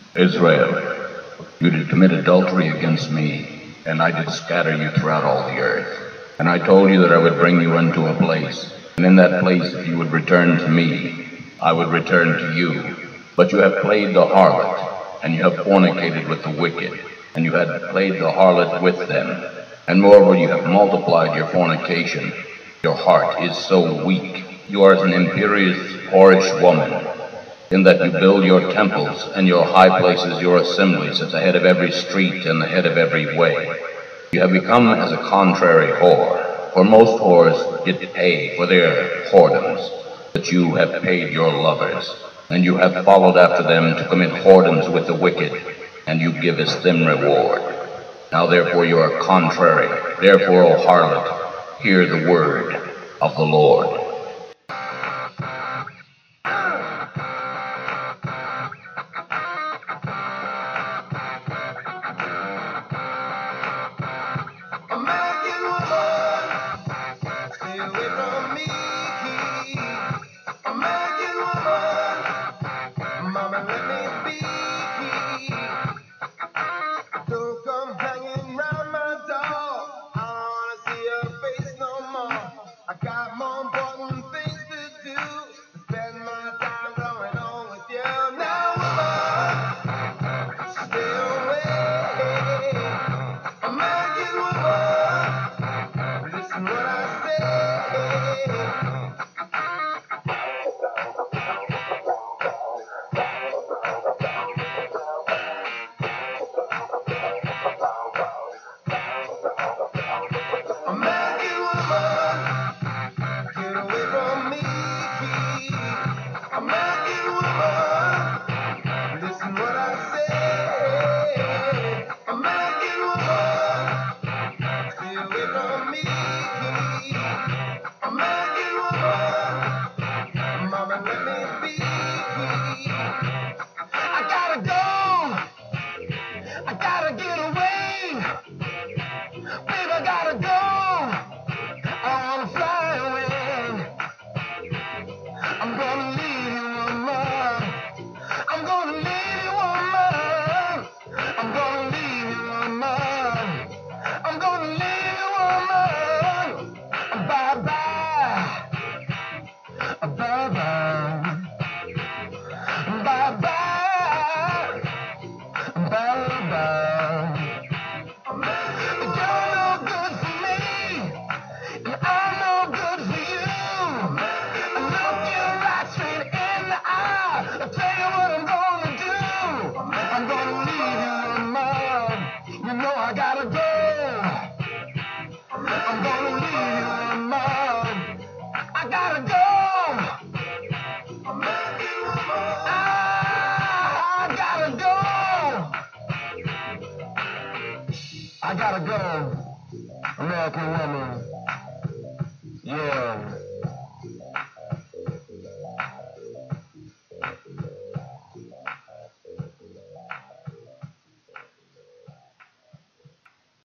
Israel, you did commit adultery against me, and I did scatter you throughout all the earth. And I told you that I would bring you unto a place, and in that place if you would return to me, I would return to you. But you have played the harlot, and you have fornicated with the wicked, and you have played the harlot with them. And moreover, you have multiplied your fornication. Your heart is so weak. You are as an imperious, whorish woman, in that you build your temples and your high places, your assemblies, at the head of every street and the head of every way. You have become as a contrary whore, for most whores did pay for their whoredoms, but you have paid your lovers, and you have followed after them to commit whoredoms with the wicked, and you givest them reward. Now therefore you are contrary, therefore, O harlot, hear the word of the Lord. I gotta go, American woman. Yeah.